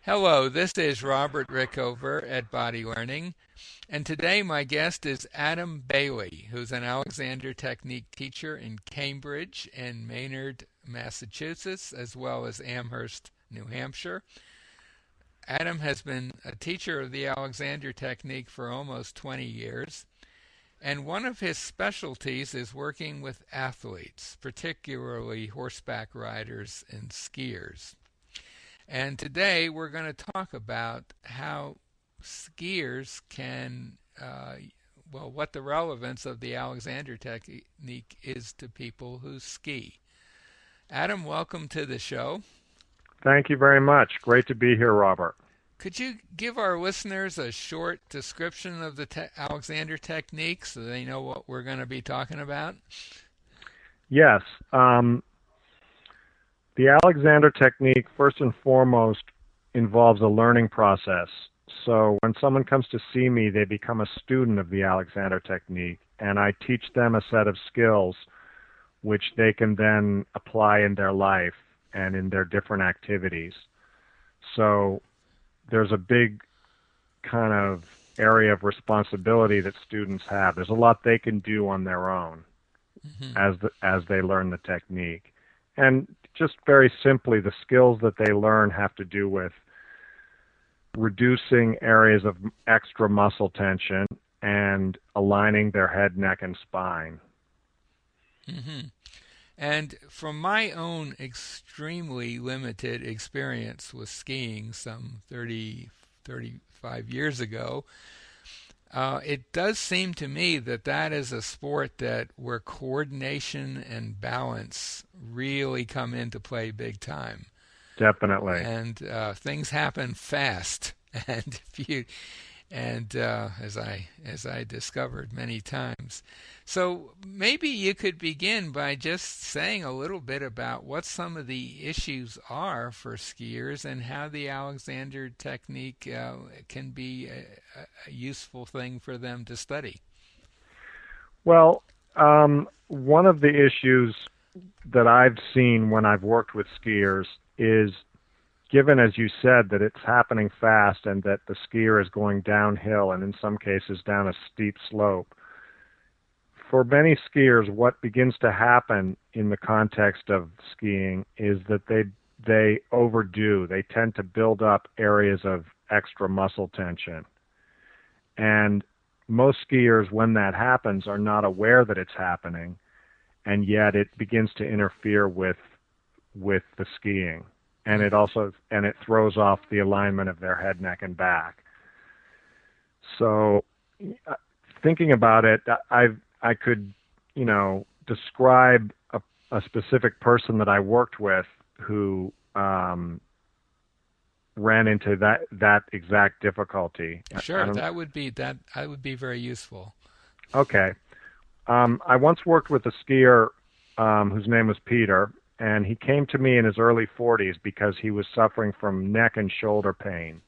Hello, this is Robert Rickover at Body Learning, and today my guest is Adam Bailey, who's an Alexander Technique teacher in Cambridge and Maynard, Massachusetts, as well as Amherst, New Hampshire. Adam has been a teacher of the Alexander Technique for almost 20 years, and one of his specialties is working with athletes, particularly horseback riders and skiers. And today we're going to talk about how skiers can, what the relevance of the Alexander technique is to people who ski. Adam, welcome to the show. Thank you very much. Great to be here, Robert. Could you give our listeners a short description of the Alexander technique so they know what we're going to be talking about? Yes. The Alexander Technique, first and foremost, involves a learning process. So when someone comes to see me, they become a student of the Alexander Technique, and I teach them a set of skills which they can then apply in their life and in their different activities. So there's a big kind of area of responsibility that students have. There's a lot they can do on their own as they learn the technique. And just very simply, the skills that they learn have to do with reducing areas of extra muscle tension and aligning their head, neck, and spine. Mm-hmm. And from my own extremely limited experience with skiing some 35 years ago, it does seem to me that that is a sport that where coordination and balance really come into play big time. Definitely. And things happen fast, and if you as I discovered many times. So maybe you could begin by just saying a little bit about what some of the issues are for skiers and how the Alexander technique can be a useful thing for them to study. Well, one of the issues that I've seen when I've worked with skiers is, given, as you said, that it's happening fast and that the skier is going downhill and in some cases down a steep slope, for many skiers, what begins to happen in the context of skiing is that they overdo. They tend to build up areas of extra muscle tension. And most skiers, when that happens, are not aware that it's happening, and yet it begins to interfere with the skiing. And it throws off the alignment of their head, neck, and back. So, thinking about it, I could, describe a specific person that I worked with who ran into that exact difficulty. Sure, that would be very useful. Okay, I once worked with a skier whose name was Peter. And he came to me in his early 40s because he was suffering from neck and shoulder pain.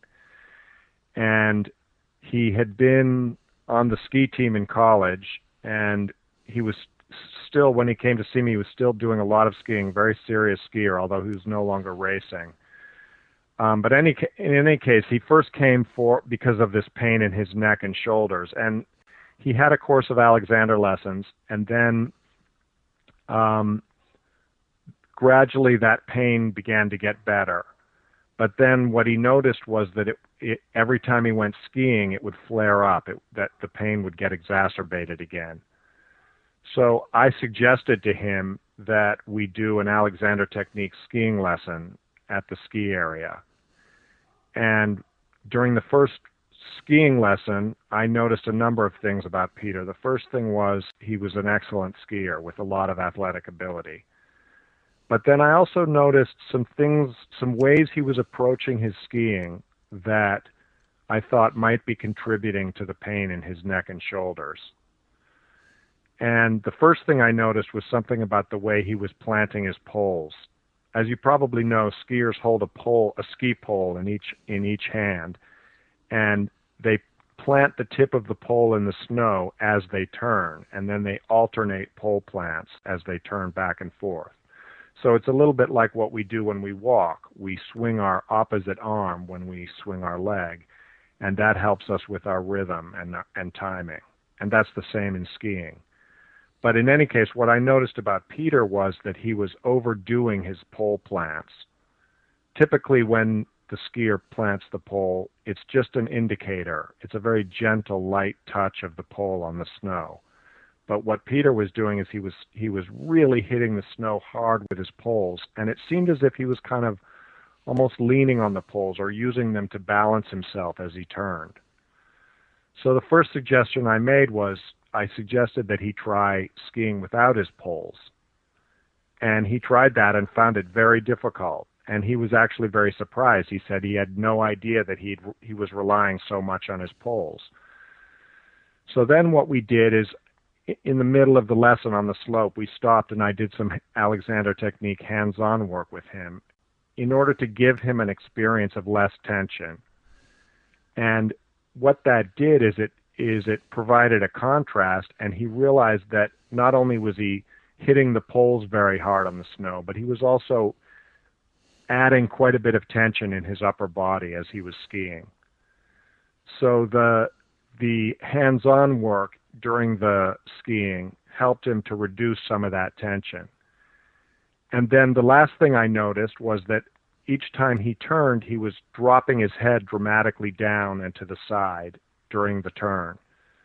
And he had been on the ski team in college, and he was still, when he came to see me, he was still doing a lot of skiing, very serious skier, although he was no longer racing. But in any case, he first came because of this pain in his neck and shoulders. And he had a course of Alexander lessons, and then gradually that pain began to get better. But then what he noticed was that every time he went skiing, it would flare up, that the pain would get exacerbated again. So I suggested to him that we do an Alexander Technique skiing lesson at the ski area. And during the first skiing lesson, I noticed a number of things about Peter. The first thing was he was an excellent skier with a lot of athletic ability. But then I also noticed some ways he was approaching his skiing that I thought might be contributing to the pain in his neck and shoulders. And the first thing I noticed was something about the way he was planting his poles. As you probably know, skiers hold a ski pole in each hand, and they plant the tip of the pole in the snow as they turn, and then they alternate pole plants as they turn back and forth. So it's a little bit like what we do when we walk. We swing our opposite arm when we swing our leg, and that helps us with our rhythm and timing. And that's the same in skiing. But in any case, what I noticed about Peter was that he was overdoing his pole plants. Typically, when the skier plants the pole, it's just an indicator. It's a very gentle, light touch of the pole on the snow. But what Peter was doing is he was really hitting the snow hard with his poles, and it seemed as if he was kind of almost leaning on the poles or using them to balance himself as he turned. So the first suggestion I made was I suggested that he try skiing without his poles. And he tried that and found it very difficult. And he was actually very surprised. He said he had no idea that he was relying so much on his poles. So then what we did is, in the middle of the lesson on the slope, we stopped and I did some Alexander Technique hands-on work with him in order to give him an experience of less tension. And what that did is it provided a contrast, and he realized that not only was he hitting the poles very hard on the snow, but he was also adding quite a bit of tension in his upper body as he was skiing. So the hands-on work during the skiing helped him to reduce some of that tension. And then the last thing I noticed was that each time he turned, he was dropping his head dramatically down and to the side during the turn.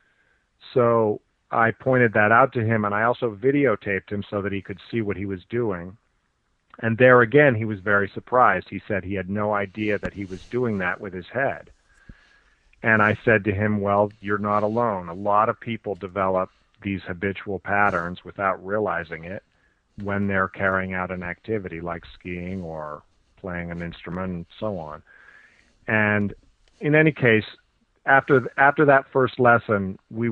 So I pointed that out to him, and I also videotaped him so that he could see what he was doing. And there again, he was very surprised. He said he had no idea that he was doing that with his head. And I said to him, well, you're not alone. A lot of people develop these habitual patterns without realizing it when they're carrying out an activity like skiing or playing an instrument and so on. And in any case, after that first lesson, we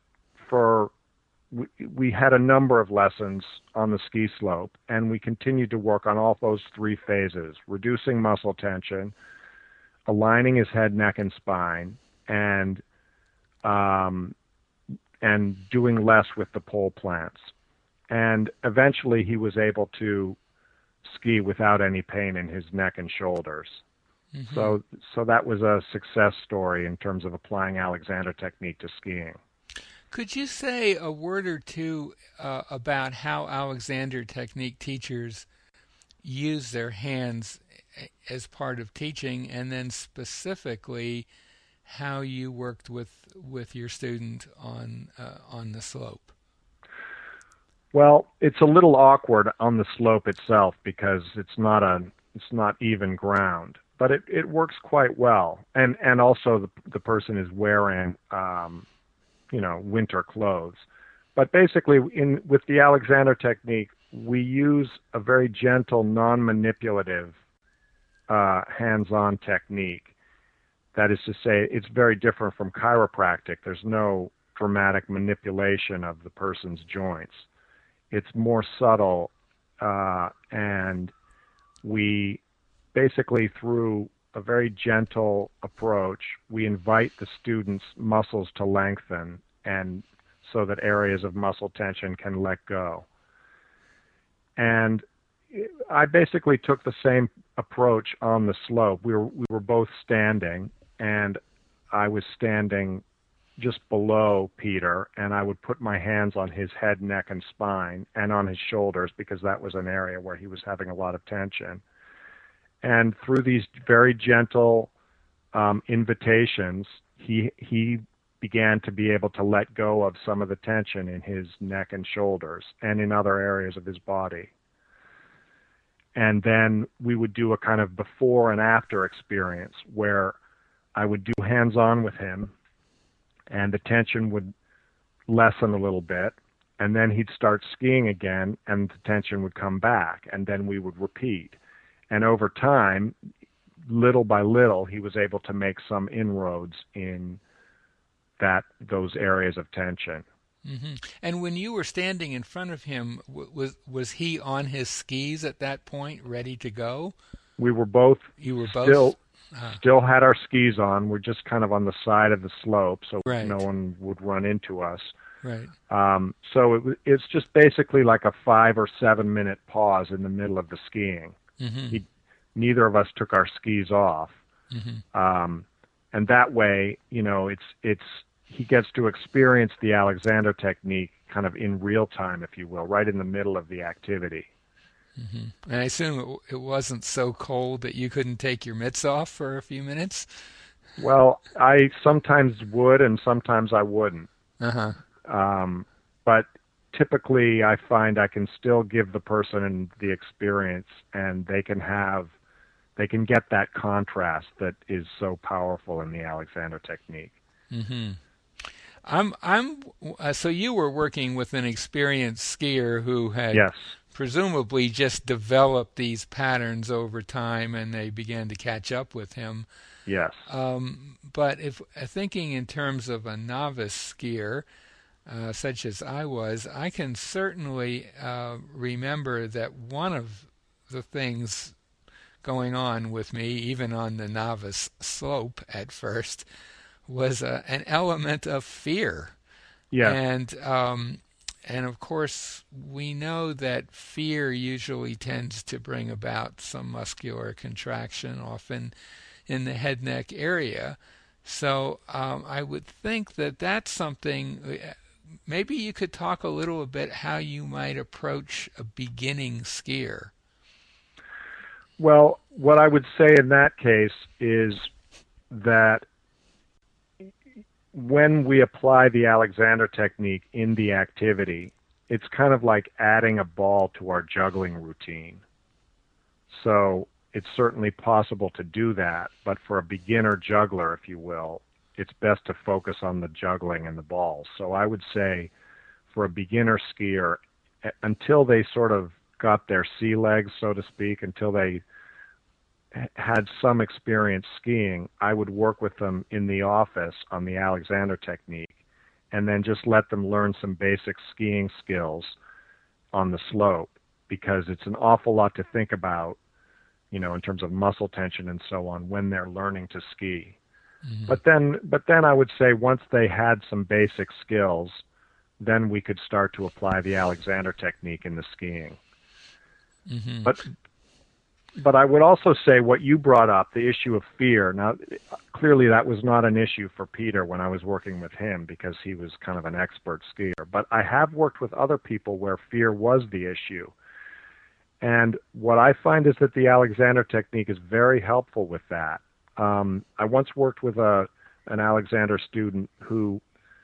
had a number of lessons on the ski slope, and we continued to work on all those three phases: reducing muscle tension, aligning his head, neck, and spine, and doing less with the pole plants. And eventually he was able to ski without any pain in his neck and shoulders. Mm-hmm. So that was a success story in terms of applying Alexander Technique to skiing. Could you say a word or two about how Alexander Technique teachers use their hands as part of teaching, and then specifically how you worked with your student on the slope? Well, it's a little awkward on the slope itself because it's not even ground, but it works quite well. And also the person is wearing winter clothes. But basically, with the Alexander Technique, we use a very gentle, non-manipulative hands-on technique. That is to say, it's very different from chiropractic. There's no dramatic manipulation of the person's joints. It's more subtle, and we basically, through a very gentle approach, we invite the student's muscles to lengthen, and so that areas of muscle tension can let go. And I basically took the same approach on the slope. We were both standing, and I was standing just below Peter, and I would put my hands on his head, neck, and spine, and on his shoulders, because that was an area where he was having a lot of tension. And through these very gentle invitations, he began to be able to let go of some of the tension in his neck and shoulders and in other areas of his body. And then we would do a kind of before and after experience where I would do hands-on with him, and the tension would lessen a little bit, and then he'd start skiing again, and the tension would come back, and then we would repeat. And over time, little by little, he was able to make some inroads in those areas of tension. Mm-hmm. And when you were standing in front of him, was he on his skis at that point, ready to go? We were both. You were both still had our skis on. We're just kind of on the side of the slope, so right. No one would run into us. Right. It's just basically like a 5 or 7 minute pause in the middle of the skiing. Mm-hmm. Neither of us took our skis off. Mm-hmm. And that way, he gets to experience the Alexander technique kind of in real time, if you will, right in the middle of the activity. Mm-hmm. And I assume it wasn't so cold that you couldn't take your mitts off for a few minutes? Well, I sometimes would and sometimes I wouldn't. Uh-huh. But typically I find I can still give the person the experience, and they can get that contrast that is so powerful in the Alexander technique. Mm-hmm. So you were working with an experienced skier who had Yes. presumably just developed these patterns over time, and they began to catch up with him. Yes. But if thinking in terms of a novice skier, such as I was, I can certainly remember that one of the things going on with me, even on the novice slope at first, was an element of fear. Yes. And of course, we know that fear usually tends to bring about some muscular contraction, often in the head neck area. So I would think that that's something. Maybe you could talk a little bit how you might approach a beginning skier. Well, what I would say in that case is that when we apply the Alexander technique in the activity, it's kind of like adding a ball to our juggling routine. So it's certainly possible to do that, but for a beginner juggler, if you will, it's best to focus on the juggling and the balls. So I would say for a beginner skier, until they sort of got their sea legs, so to speak, until they had some experience skiing, I would work with them in the office on the Alexander technique, and then just let them learn some basic skiing skills on the slope, because it's an awful lot to think about, in terms of muscle tension and so on when they're learning to ski. Mm-hmm. But then I would say once they had some basic skills, then we could start to apply the Alexander technique in the skiing. Mm-hmm. But I would also say what you brought up, the issue of fear. Now, clearly that was not an issue for Peter when I was working with him, because he was kind of an expert skier. But I have worked with other people where fear was the issue. And what I find is that the Alexander technique is very helpful with that. I once worked with an Alexander student who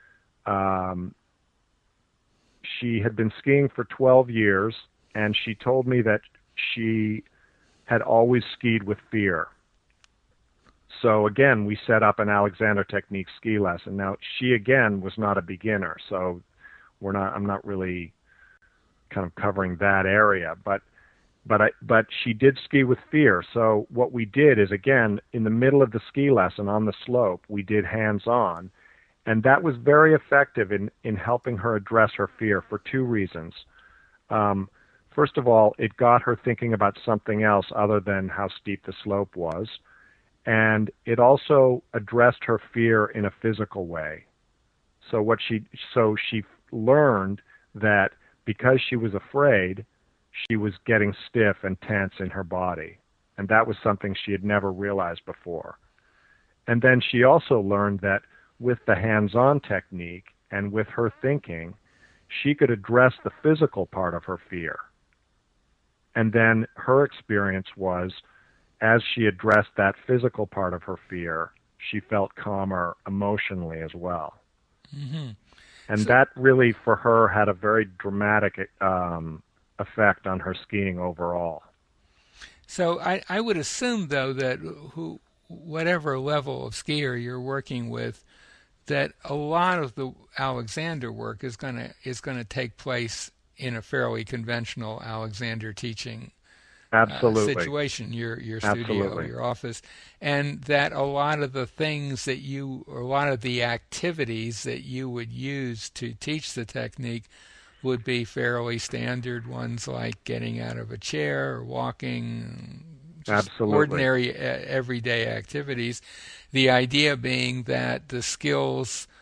she had been skiing for 12 years, and she told me that she had always skied with fear. So again, we set up an Alexander technique ski lesson. Now, she again was not a beginner, so I'm not really kind of covering that area, but she did ski with fear. So what we did is, again, in the middle of the ski lesson on the slope, we did hands-on, and that was very effective in helping her address her fear for two reasons. First of all, it got her thinking about something else other than how steep the slope was, and it also addressed her fear in a physical way. So she learned that because she was afraid, she was getting stiff and tense in her body, and that was something she had never realized before. And then she also learned that with the hands-on technique and with her thinking, she could address the physical part of her fear. And then her experience was, as she addressed that physical part of her fear, she felt calmer emotionally as well. Mm-hmm. And that really, for her, had a very dramatic effect on her skiing overall. So I would assume, though, that whatever level of skier you're working with, that a lot of the Alexander work is going to take place in a fairly conventional Alexander teaching situation, your studio, Absolutely. Your office, and that a lot of the things a lot of the activities that you would use to teach the technique would be fairly standard ones, like getting out of a chair or walking, just Absolutely. Ordinary everyday activities. The idea being that the skills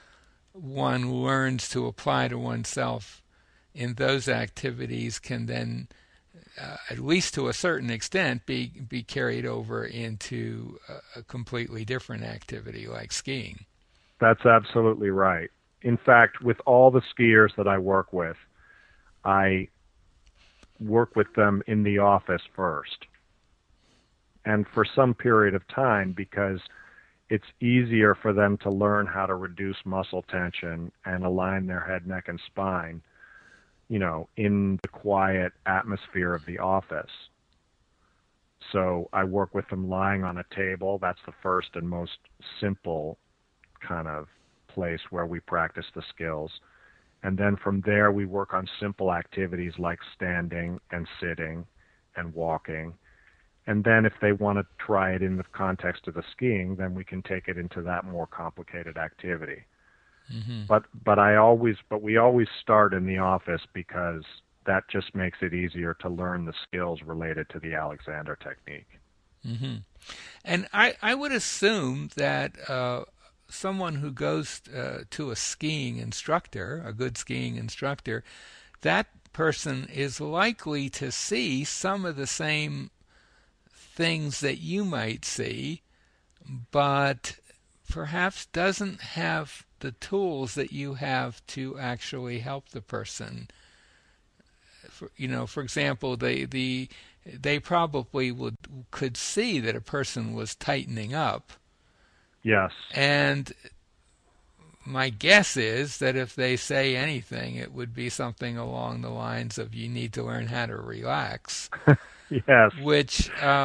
one learns to apply to oneself in those activities can then, at least to a certain extent, be carried over into a completely different activity like skiing. That's absolutely right. In fact, with all the skiers that I work with, I work with them in the office first. And for some period of time, because it's easier for them to learn how to reduce muscle tension and align their head, neck, and spine, in the quiet atmosphere of the office. So I work with them lying on a table. That's the first and most simple kind of place where we practice the skills. And then from there, we work on simple activities like standing and sitting and walking. And then if they want to try it in the context of the skiing, then we can take it into that more complicated activity. Mm-hmm. But we always start in the office because that just makes it easier to learn the skills related to the Alexander technique. Mm-hmm. And I would assume that someone who goes to a skiing instructor, a good skiing instructor, that person is likely to see some of the same things that you might see, but perhaps doesn't have the tools that you have to actually help the person. For example, they probably could see that a person was tightening up. Yes. And my guess is that if they say anything, it would be something along the lines of, you need to learn how to relax. Yes. Which,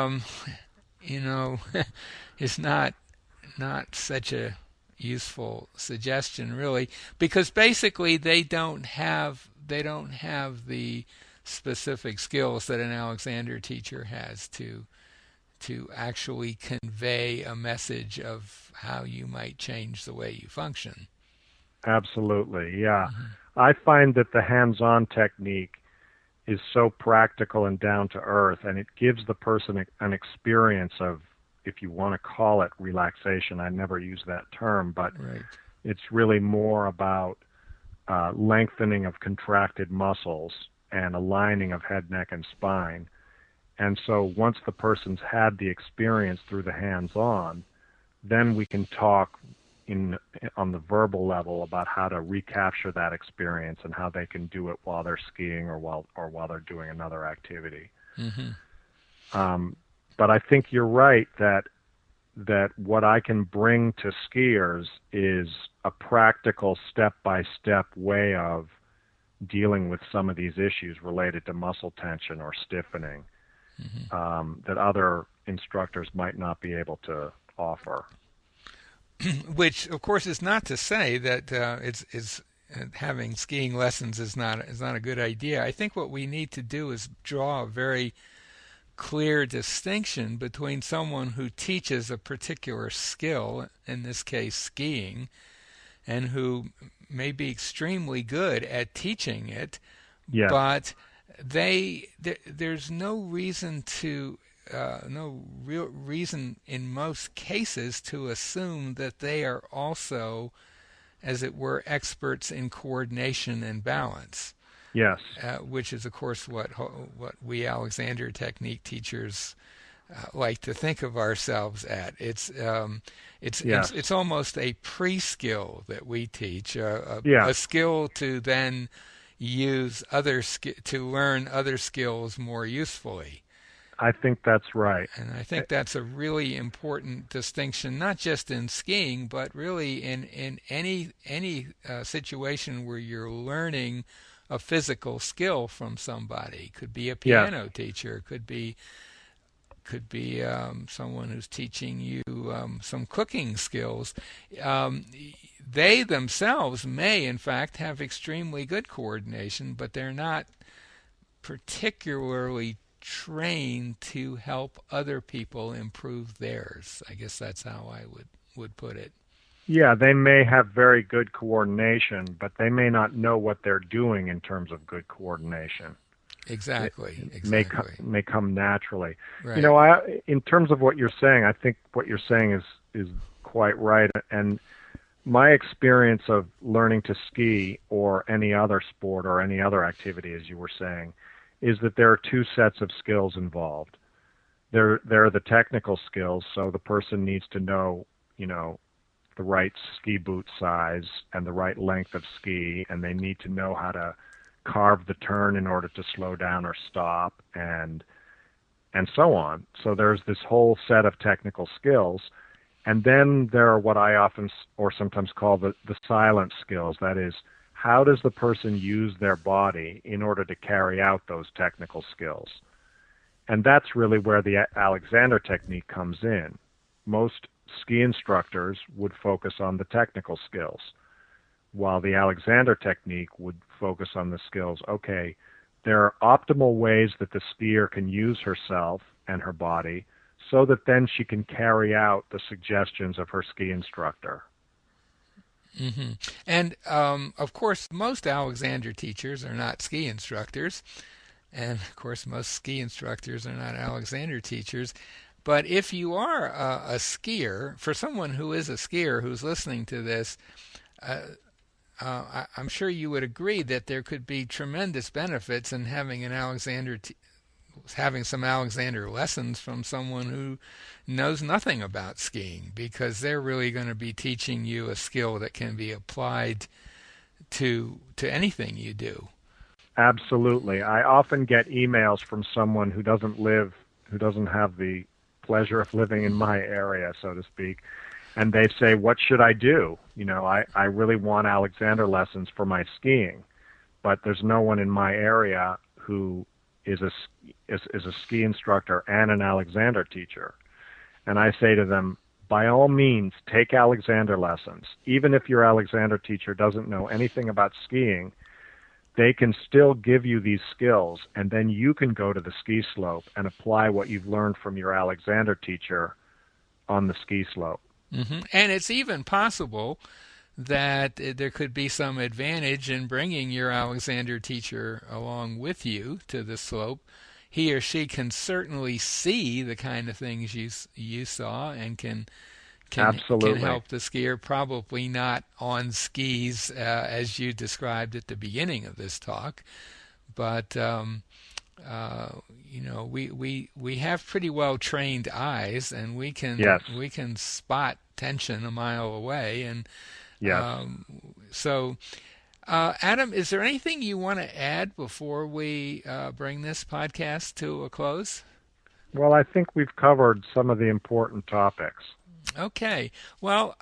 is not such a useful suggestion, really, because basically they don't have the specific skills that an Alexander teacher has to actually convey a message of how you might change the way you function. Absolutely, yeah. Mm-hmm. I find that the hands-on technique is so practical and down to earth, and it gives the person an experience of, if you want to call it relaxation. I never use that term, but right. It's really more about lengthening of contracted muscles and aligning of head, neck, and spine. And so once the person's had the experience through the hands-on, then we can talk on the verbal level about how to recapture that experience and how they can do it while they're skiing or while they're doing another activity. Mm-hmm. But I think you're right that what I can bring to skiers is a practical step-by-step way of dealing with some of these issues related to muscle tension or stiffening. Mm-hmm. That other instructors might not be able to offer. Which, of course, is not to say that it's having skiing lessons is not a good idea. I think what we need to do is draw a very clear distinction between someone who teaches a particular skill, in this case skiing, and who may be extremely good at teaching it, yes. but there's no reason to no real reason in most cases to assume that they are also, as it were, experts in coordination and balance. Yes. Which is, of course, what we Alexander technique teachers like to think of ourselves at. It's almost a pre-skill that we teach, a skill to then use to learn other skills more usefully. I think that's right. And I think that's a really important distinction, not just in skiing, but really in any situation where you're learning a physical skill from somebody. Could be a piano teacher, could be someone who's teaching you some cooking skills. They themselves may, in fact, have extremely good coordination, but they're not particularly trained to help other people improve theirs. I guess that's how I would put it. Yeah, they may have very good coordination, but they may not know what they're doing in terms of good coordination. Exactly. It may come naturally. Right. In terms of what you're saying, I think what you're saying is quite right. And my experience of learning to ski or any other sport or any other activity, as you were saying, is that there are two sets of skills involved. There are the technical skills, so the person needs to know, the right ski boot size and the right length of ski, and they need to know how to carve the turn in order to slow down or stop, and so on. So there's this whole set of technical skills. And then there are what I often or sometimes call the silent skills. That is, how does the person use their body in order to carry out those technical skills? And that's really where the Alexander technique comes in. Most ski instructors would focus on the technical skills, while the Alexander technique would focus on the skills. Okay, there are optimal ways that the skier can use herself and her body so that then she can carry out the suggestions of her ski instructor. Mm-hmm. And, of course, most Alexander teachers are not ski instructors. And, of course, most ski instructors are not Alexander teachers. But if you are a skier, for someone who is a skier who's listening to this, I'm sure you would agree that there could be tremendous benefits in having having some Alexander lessons from someone who knows nothing about skiing, because they're really going to be teaching you a skill that can be applied to anything you do. Absolutely. I often get emails from someone who doesn't have the pleasure of living in my area, so to speak, and they say, what should I do? I really want Alexander lessons for my skiing, but there's no one in my area who is a ski instructor and an Alexander teacher. And I say to them, by all means, take Alexander lessons. Even if your Alexander teacher doesn't know anything about skiing, they can still give you these skills, and then you can go to the ski slope and apply what you've learned from your Alexander teacher on the ski slope. Mm-hmm. And it's even possible that there could be some advantage in bringing your Alexander teacher along with you to the slope. He or she can certainly see the kind of things you saw and can help the skier, probably not on skis as you described at the beginning of this talk, but we have pretty well trained eyes, and we can spot tension a mile away, and so Adam, is there anything you want to add before we bring this podcast to a close? Well, I think we've covered some of the important topics. Okay. Well,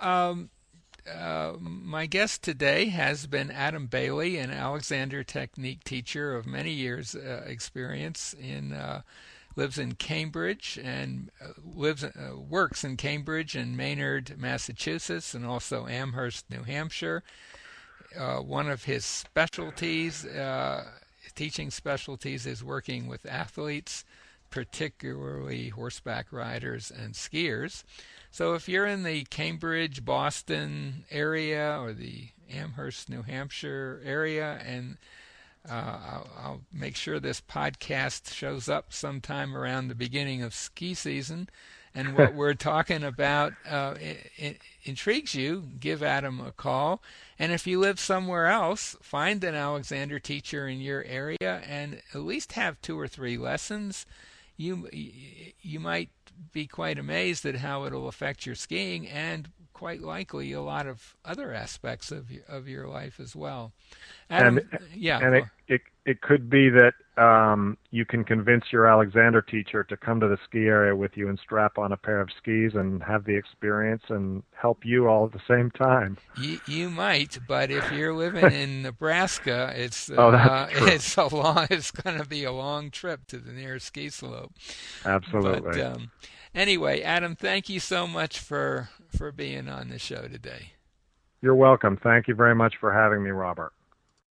my guest today has been Adam Bailey, an Alexander technique teacher of many years' experience lives in Cambridge and works in Cambridge and Maynard, Massachusetts, and also Amherst, New Hampshire. One of his specialties, teaching specialties, is working with athletes, particularly horseback riders and skiers. So if you're in the Cambridge, Boston area or the Amherst, New Hampshire area, and I'll make sure this podcast shows up sometime around the beginning of ski season, and what we're talking about intrigues you, give Adam a call. And if you live somewhere else, find an Alexander teacher in your area and at least have 2 or 3 lessons. You might be quite amazed at how it'll affect your skiing, and quite likely a lot of other aspects of your life as well. Adam, it could be that you can convince your Alexander teacher to come to the ski area with you and strap on a pair of skis and have the experience and help you all at the same time. You might, but if you're living in Nebraska, it's it's going to be a long trip to the nearest ski slope. Absolutely. But, anyway, Adam, thank you so much for being on the show today. You're welcome. Thank you very much for having me, Robert.